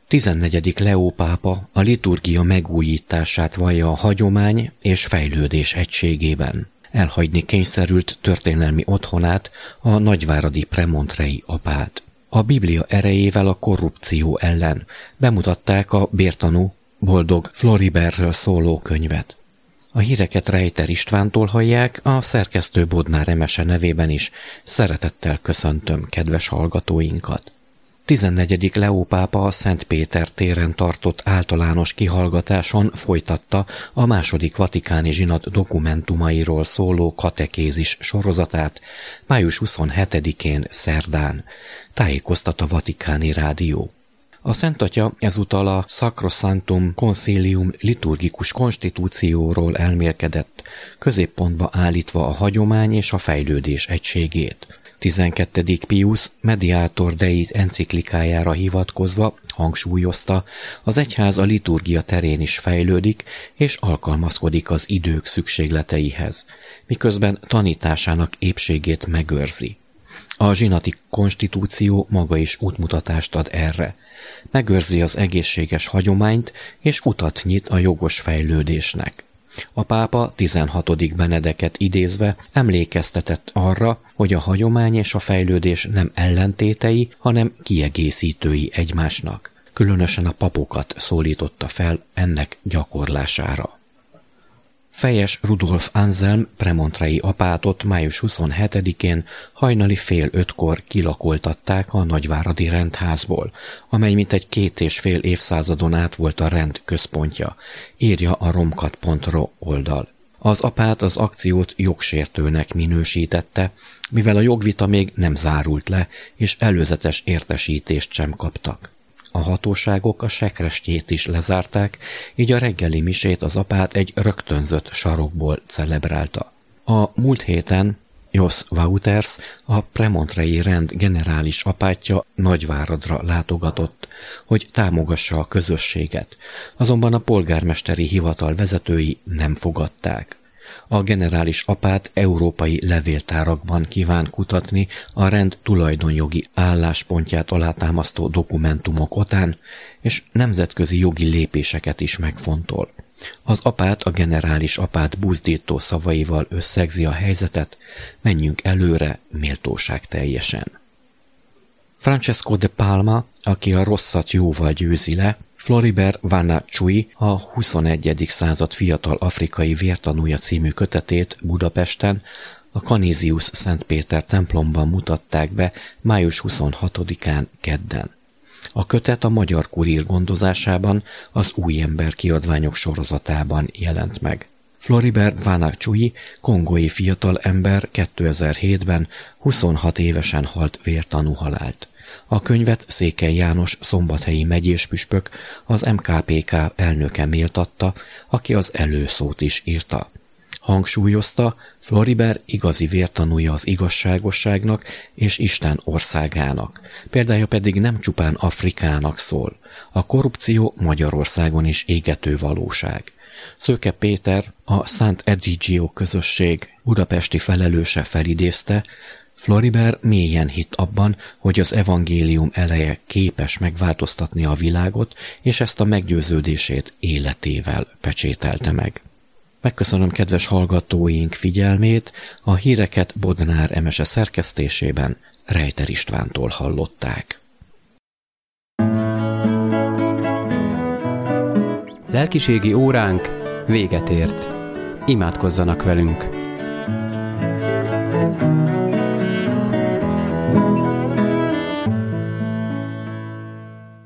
14. Leó pápa a liturgia megújítását vallja a hagyomány és fejlődés egységében. Elhagyni kényszerült történelmi otthonát, a nagyváradi premontrei apát. A Biblia erejével a korrupció ellen bemutatták a bértanú boldog Floribertről szóló könyvet. A híreket Rejter Istvántól hallják, a szerkesztő Bodnár Emese nevében is szeretettel köszöntöm kedves hallgatóinkat. 14. Leó pápa a Szent Péter téren tartott általános kihallgatáson folytatta a második vatikáni zsinat dokumentumairól szóló katekézis sorozatát május 27-én szerdán, tájékoztat a Vatikáni Rádió. A Szent Atya ezúttal a Sacrosanctum Concilium liturgikus konstitúcióról elmélkedett, középpontba állítva a hagyomány és a fejlődés egységét. 12. Pius Mediator Dei enciklikájára hivatkozva hangsúlyozta, az egyház a liturgia terén is fejlődik és alkalmazkodik az idők szükségleteihez, miközben tanításának épségét megőrzi. A zsinati konstitúció maga is útmutatást ad erre. Megőrzi az egészséges hagyományt és utat nyit a jogos fejlődésnek. A pápa 16. Benedeket idézve emlékeztetett arra, hogy a hagyomány és a fejlődés nem ellentétei, hanem kiegészítői egymásnak. Különösen a papokat szólította fel ennek gyakorlására. Fejes Rudolf Anselm premontrei apátot május 27-én hajnali 4:30-kor kilakoltatták a nagyváradi rendházból, amely mintegy 2,5 évszázadon át volt a rend központja, írja a romkat.ro oldal. Az apát az akciót jogsértőnek minősítette, mivel a jogvita még nem zárult le, és előzetes értesítést sem kaptak. A hatóságok a sekrestjét is lezárták, így a reggeli misét az apát egy rögtönzött sarokból celebrálta. A múlt héten Jos Wouters, a premontrei rend generális apátja Nagyváradra látogatott, hogy támogassa a közösséget, azonban a polgármesteri hivatal vezetői nem fogadták. A generális apát európai levéltárakban kíván kutatni a rend tulajdonjogi álláspontját alátámasztó dokumentumok után, és nemzetközi jogi lépéseket is megfontol. Az apát a generális apát buzdító szavaival összegzi a helyzetet, menjünk előre méltóság teljesen. Francesco de Palma, aki a rosszat jóval győzi le, Floribert Vanachui, a 21. század fiatal afrikai vértanúja című kötetét Budapesten a Canisius Szent Péter templomban mutatták be május 26-án kedden. A kötet a Magyar Kurír gondozásában az Új Ember kiadványok sorozatában jelent meg. Floribert Vanachui kongói fiatalember 2007-ben 26 évesen halt vértanú halált. A könyvet Székely János szombathelyi megyéspüspök, az MKPK elnöke méltatta, aki az előszót is írta. Hangsúlyozta, Floribert igazi vértanúja az igazságosságnak és Isten országának, példája pedig nem csupán Afrikának szól. A korrupció Magyarországon is égető valóság. Szőke Péter, a Sant Edigio közösség budapesti felelőse felidézte, Floribert mélyen hitt abban, hogy az evangélium eleje képes megváltoztatni a világot, és ezt a meggyőződését életével pecsételte meg. Megköszönöm kedves hallgatóink figyelmét, a híreket Bodnár Emese szerkesztésében Rejter Istvántól hallották. Lelkiségi óránk véget ért. Imádkozzanak velünk!